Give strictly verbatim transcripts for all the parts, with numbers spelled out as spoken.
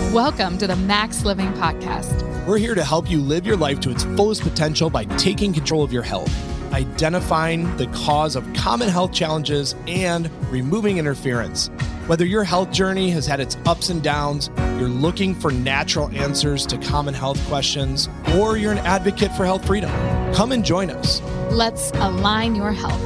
Welcome to the Max Living Podcast. We're here to help you live your life to its fullest potential by taking control of your health, identifying the cause of common health challenges, and removing interference. Whether your health journey has had its ups and downs, you're looking for natural answers to common health questions, or you're an advocate for health freedom, come and join us. Let's align your health.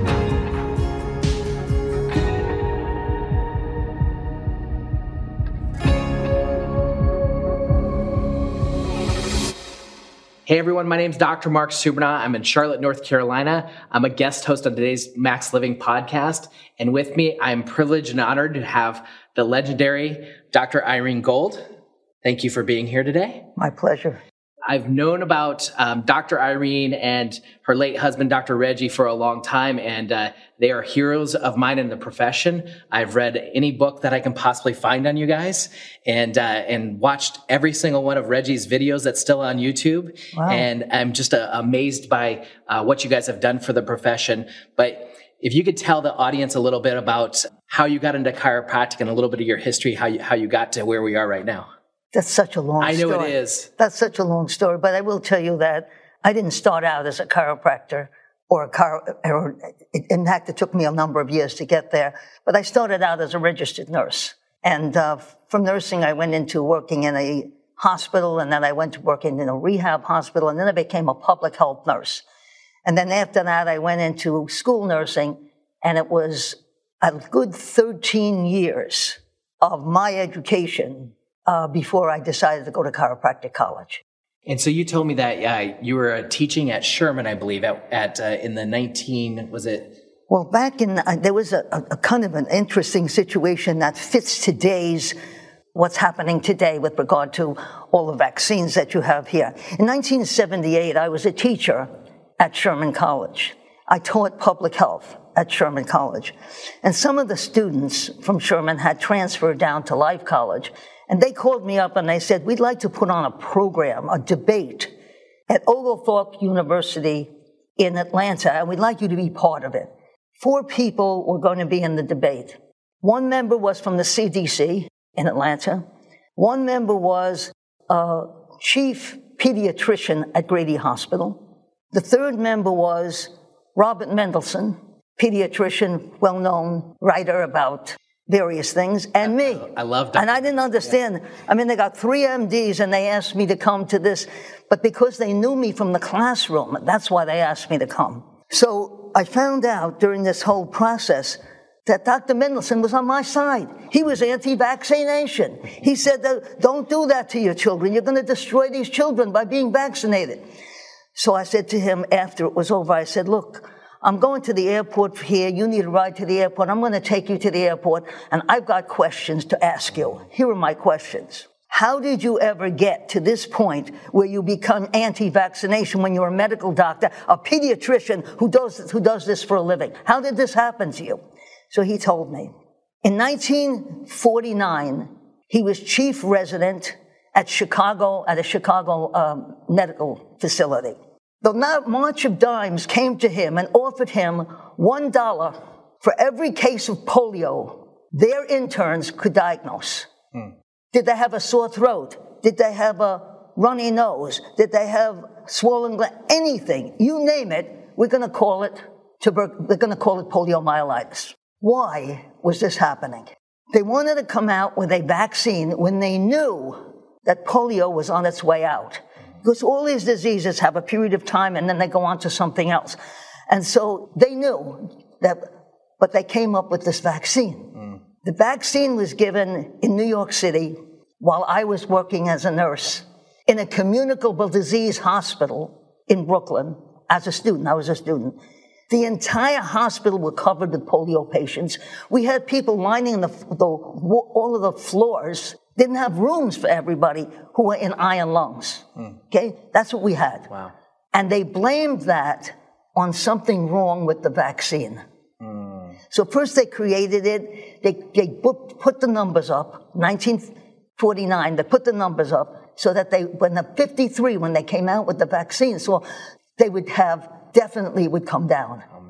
Hey everyone, my name is Doctor Mark Suberna. I'm in Charlotte, North Carolina. I'm a guest host on today's Max Living podcast. And with me, I'm privileged and honored to have the legendary Doctor Irene Gold. Thank you for being here today. My pleasure. I've known about um, Doctor Irene and her late husband, Doctor Reggie, for a long time, and uh, they are heroes of mine in the profession. I've read any book that I can possibly find on you guys, and uh, and watched every single one of Reggie's videos that's still on YouTube. Wow. And I'm just uh, amazed by uh, what you guys have done for the profession. But if you could tell the audience a little bit about how you got into chiropractic and a little bit of your history, how you, how you got to where we are right now. That's such a long I know story. it is. That's such a long story, but I will tell you that I didn't start out as a chiropractor or a car, or in fact, it took me a number of years to get there, but I started out as a registered nurse. And uh, from nursing, I went into working in a hospital, and then I went to working in a rehab hospital, and then I became a public health nurse. And then after that, I went into school nursing, and it was a good thirteen years of my education Uh, before I decided to go to chiropractic college. And so you told me that uh, you were uh, teaching at Sherman, I believe, at, at uh, in the nineteen, was it? Well, back in, uh, there was a, a, a kind of an interesting situation that fits today's, what's happening today with regard to all the vaccines that you have here. In nineteen seventy-eight, I was a teacher at Sherman College. I taught public health at Sherman College. And some of the students from Sherman had transferred down to Life College. And they called me up and they said, we'd like to put on a program, a debate at Oglethorpe University in Atlanta, and we'd like you to be part of it. Four people were going to be in the debate. One member was from the C D C in Atlanta. One member was a chief pediatrician at Grady Hospital. The third member was Robert Mendelsohn, pediatrician, well-known writer about various things, and me. I love that. And I didn't understand. Yeah. I mean, they got three M Ds, and they asked me to come to this, but because they knew me from the classroom, that's why they asked me to come. So I found out during this whole process that Doctor Mendelsohn was on my side. He was anti-vaccination. He said, don't do that to your children. You're going to destroy these children by being vaccinated. So I said to him after it was over, I said, look, I'm going to the airport here. You need a ride to the airport. I'm going to take you to the airport, and I've got questions to ask you. Here are my questions. How did you ever get to this point where you become anti-vaccination when you're a medical doctor, a pediatrician who does, who does this for a living? How did this happen to you? So he told me. In nineteen forty-nine, he was chief resident at Chicago, at a Chicago um, medical facility. The March of Dimes came to him and offered him one dollar for every case of polio their interns could diagnose. Hmm. Did they have a sore throat? Did they have a runny nose? Did they have swollen gland? Anything, you name it, we're going to call it tuber- we're going to call it poliomyelitis. Why was this happening? They wanted to come out with a vaccine when they knew that polio was on its way out. Because all these diseases have a period of time and then they go on to something else. And so they knew that, but they came up with this vaccine. Mm. The vaccine was given in New York City while I was working as a nurse in a communicable disease hospital in Brooklyn as a student. I was a student. The entire hospital was covered with polio patients. We had people lining the, the all of the floors. Didn't have rooms for everybody who were in iron lungs. Mm. Okay? That's what we had. Wow. And they blamed that on something wrong with the vaccine. Mm. So first they created it, they, they put the numbers up, nineteen forty-nine, they put the numbers up so that they, when the fifty-three, when they came out with the vaccine, so they would have, definitely would come down. Oh, man.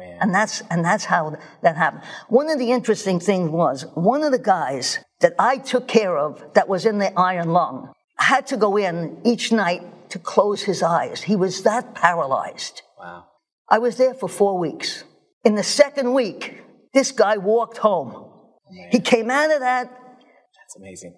man. And that's, and that's how that happened. One of the interesting things was, one of the guys that I took care of that was in the iron lung had to go in each night to close his eyes. He was that paralyzed. Wow. I was there for four weeks. In the second week, this guy walked home. Oh, he came out of that, That's amazing.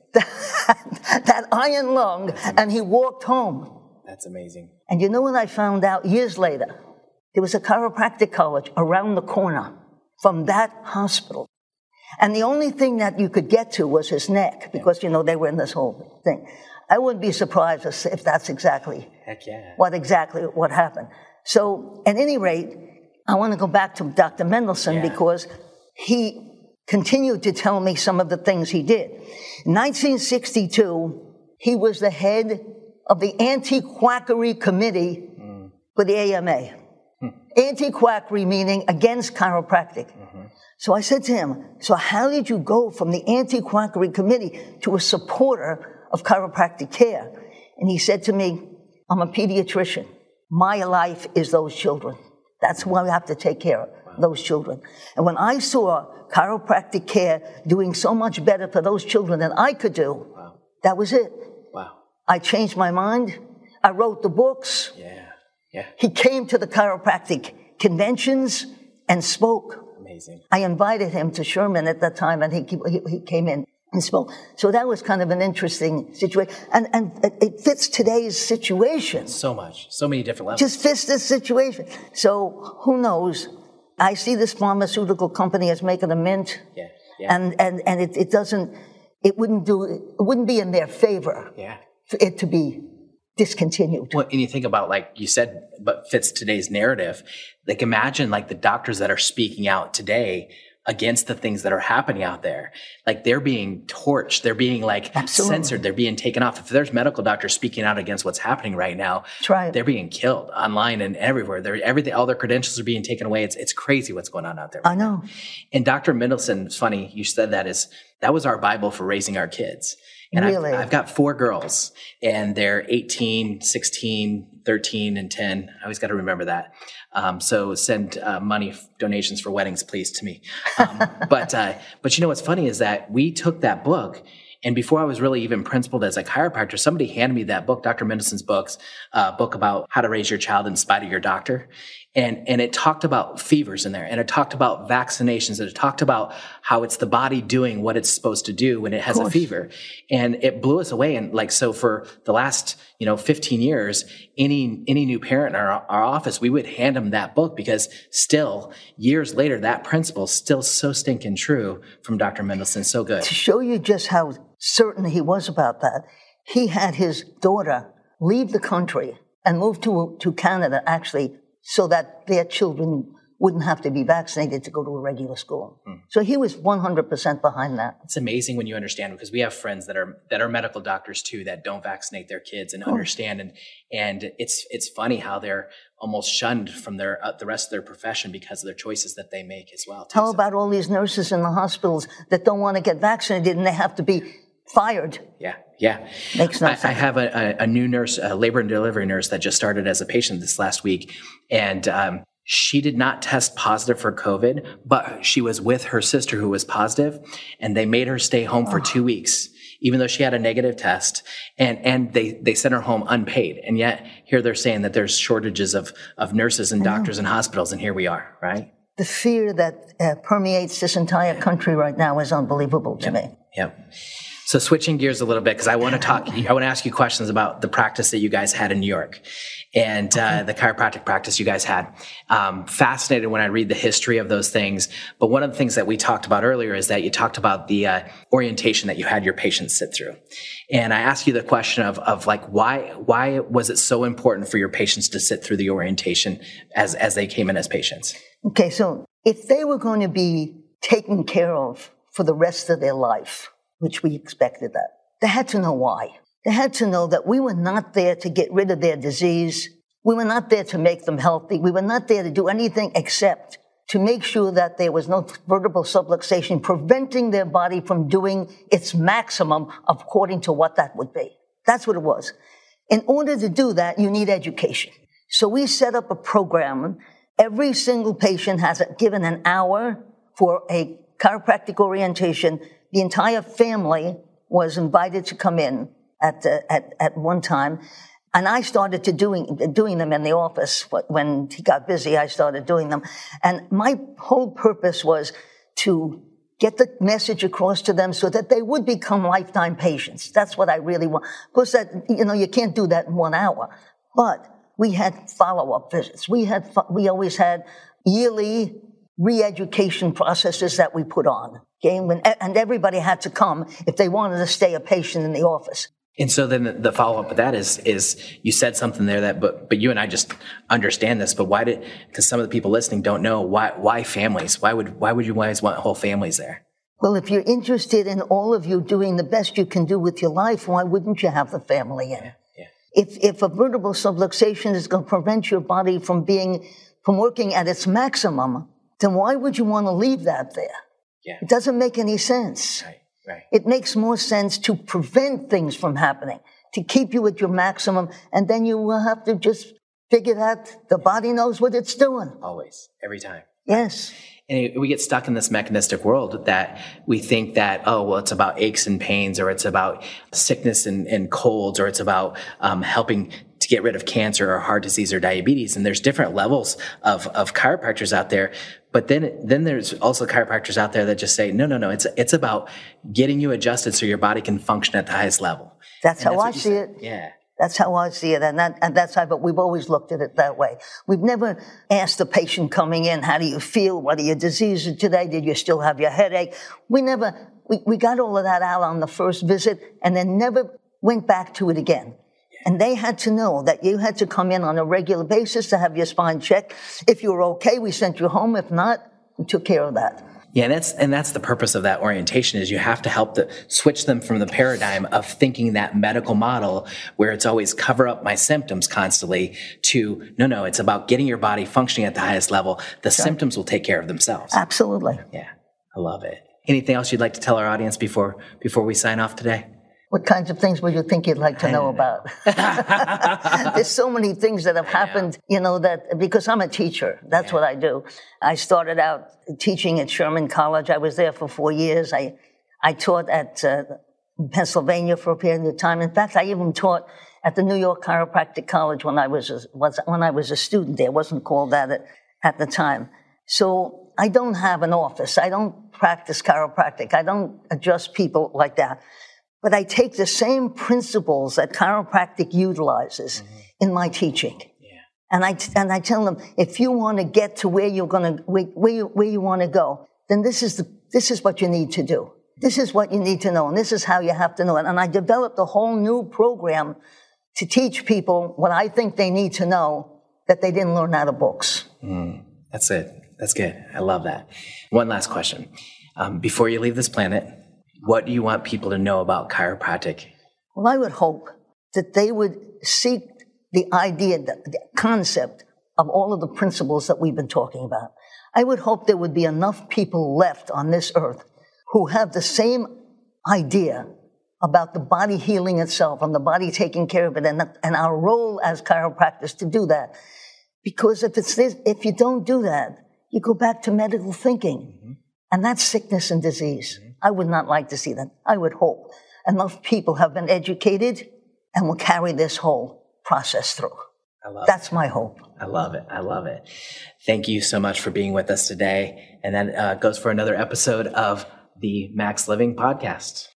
that, that iron lung, and he walked home. That's amazing. And you know what I found out years later? There was a chiropractic college around the corner from that hospital. And the only thing that you could get to was his neck, because, you know, they were in this whole thing. I wouldn't be surprised if that's exactly Heck yeah. what exactly what happened. So, at any rate, I want to go back to Doctor Mendelsohn Yeah. because he continued to tell me some of the things he did. In nineteen sixty-two, he was the head of the anti-quackery committee mm. for the A M A. Hmm. Anti-quackery meaning against chiropractic. Mm-hmm. So I said to him, so how did you go from the anti-quackery committee to a supporter of chiropractic care? And he said to me, I'm a pediatrician. My life is those children. That's why we have to take care of wow. those children. And when I saw chiropractic care doing so much better for those children than I could do, wow. that was it. Wow. I changed my mind. I wrote the books. Yeah, yeah. He came to the chiropractic conventions and spoke. Amazing. I invited him to Sherman at that time, and he, he, he came in and spoke. So that was kind of an interesting situation. And, and it fits today's situation. So much. So many different levels. Just fits this situation. So who knows? I see this pharmaceutical company as making a mint. Yeah. Yeah. And, and, and it, it doesn't, it wouldn't do, it wouldn't be in their favor. Yeah. For it to be discontinued. Well, and you think about, like you said, but fits today's narrative. Like, imagine like the doctors that are speaking out today against the things that are happening out there. Like, they're being torched. They're being like Absolutely. censored. They're being taken off. If there's medical doctors speaking out against what's happening right now, right. they're being killed online and everywhere. They're everything, all their credentials are being taken away. It's, it's crazy what's going on out there. Right I know. Now. And Doctor Mendelsohn, it's funny you said that, is that was our Bible for raising our kids. And really? I've, I've got four girls, and they're eighteen, sixteen, thirteen, and ten. I always got to remember that. Um, so send uh, money, donations for weddings, please, to me. Um, but uh, but you know what's funny is that we took that book, and before I was really even principled as a chiropractor, somebody handed me that book, Doctor Mendelsohn's books, uh, book about how to raise your child in spite of your doctor. And and it talked about fevers in there, and it talked about vaccinations, and it talked about how it's the body doing what it's supposed to do when it has a fever. And it blew us away. And like, so for the last, you know, fifteen years, any any new parent in our, our office, we would hand them that book, because still, years later, that principle is still so stinking true from Doctor Mendelsohn. So good. To show you just how certain he was about that, he had his daughter leave the country and move to to Canada, actually, so that their children wouldn't have to be vaccinated to go to a regular school. Hmm. So he was one hundred percent behind that. It's amazing when you understand, because we have friends that are that are medical doctors too that don't vaccinate their kids and oh. understand, and and it's it's funny how they're almost shunned from their uh, the rest of their profession because of their choices that they make as well. Too. How so. about all these nurses in the hospitals that don't want to get vaccinated and they have to be fired? Yeah, yeah. Makes no I, sense. I have a, a, a new nurse, a labor and delivery nurse that just started as a patient this last week. And um, she did not test positive for COVID, but she was with her sister who was positive, and they made her stay home for oh. two weeks, even though she had a negative test. And and they, they sent her home unpaid. And yet here they're saying that there's shortages of, of nurses and doctors in hospitals, and here we are, right? The fear that uh, permeates this entire country right now is unbelievable to yep. me. Yep. So switching gears a little bit, because I want to talk, I want to ask you questions about the practice that you guys had in New York and uh, the chiropractic practice you guys had. Um, fascinated when I read the history of those things. But one of the things that we talked about earlier is that you talked about the uh, orientation that you had your patients sit through. And I asked you the question of, of like, why, why was it so important for your patients to sit through the orientation as, as they came in as patients? Okay, so if they were going to be taken care of for the rest of their life, which we expected that, they had to know why. They had to know that we were not there to get rid of their disease. We were not there to make them healthy. We were not there to do anything except to make sure that there was no vertebral subluxation, preventing their body from doing its maximum according to what that would be. That's what it was. In order to do that, you need education. So we set up a program Every single patient has given an hour for a chiropractic orientation. The entire family was invited to come in at uh, at at one time, and I started to doing doing them in the office. When he got busy, I started doing them, and my whole purpose was to get the message across to them so that they would become lifetime patients. That's what I really want. Of course, that you know you can't do that in one hour, but we had follow-up visits. We had we always had yearly re-education processes that we put on. Okay, when, and everybody had to come if they wanted to stay a patient in the office. And so then the, the follow-up with that is, is you said something there that, but, but you and I just understand this, but why did, because some of the people listening don't know, why, why families? Why would, why would you guys want whole families there? Well, if you're interested in all of you doing the best you can do with your life, why wouldn't you have the family in? Yeah, yeah. If, if a vertebral subluxation is going to prevent your body from being, from working at its maximum, then why would you want to leave that there? Yeah. It doesn't make any sense. Right, right. It makes more sense to prevent things from happening, to keep you at your maximum, and then you will have to just figure that the body knows what it's doing. Always, every time. Yes. And we get stuck in this mechanistic world that we think that, oh, well, it's about aches and pains, or it's about sickness and, and colds, or it's about um, helping to get rid of cancer or heart disease or diabetes. And there's different levels of, of chiropractors out there. But then, then there's also chiropractors out there that just say, no, no, no, it's, it's about getting you adjusted so your body can function at the highest level. That's and how that's I see said. it. Yeah. That's how I see it, and, that, and that's how, but we've always looked at it that way. We've never asked the patient coming in, how do you feel? What are your diseases today? Did you still have your headache? We never, we, we got all of that out on the first visit and then never went back to it again. And they had to know that you had to come in on a regular basis to have your spine checked. If you were okay, we sent you home. If not, we took care of that. Yeah, and that's and that's the purpose of that orientation, is you have to help the, switch them from the paradigm of thinking that medical model where it's always cover up my symptoms constantly to, no, no, it's about getting your body functioning at the highest level. The sure. symptoms will take care of themselves. Absolutely. Yeah, I love it. Anything else you'd like to tell our audience before before we sign off today? What kinds of things would you think you'd like to know about? There's so many things that have happened, you know, that because I'm a teacher, that's yeah. what I do. I started out teaching at Sherman College. I was there for four years. I, I taught at uh, Pennsylvania for a period of time. In fact, I even taught at the New York Chiropractic College when I was a, was, when I was a student there. It wasn't called that at, at the time. So I don't have an office. I don't practice chiropractic. I don't adjust people like that. But I take the same principles that chiropractic utilizes mm-hmm. in my teaching. Yeah. And I, and I tell them, if you want to get to where you're going to, where, where you, where you want to go, then this is the, this is what you need to do. This is what you need to know. And this is how you have to know it. And I developed a whole new program to teach people what I think they need to know that they didn't learn out of books. Mm, that's it. That's good. I love that. One last question. Um, before you leave this planet, what do you want people to know about chiropractic? Well, I would hope that they would seek the idea, the, the concept of all of the principles that we've been talking about. I would hope there would be enough people left on this earth who have the same idea about the body healing itself and the body taking care of it, and, and our role as chiropractors to do that. Because if it's this, if you don't do that, you go back to medical thinking, mm-hmm. and that's sickness and disease. Mm-hmm. I would not like to see that. I would hope enough people have been educated and will carry this whole process through. I love That's it. my hope. I love it. I love it. Thank you so much for being with us today. And that uh, goes for another episode of the Max Living Podcast.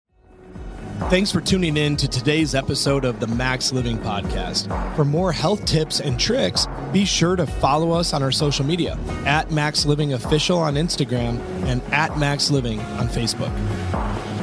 Thanks for tuning in to today's episode of the Max Living Podcast. For more health tips and tricks, be sure to follow us on our social media at Max Living Official on Instagram and at Max Living on Facebook.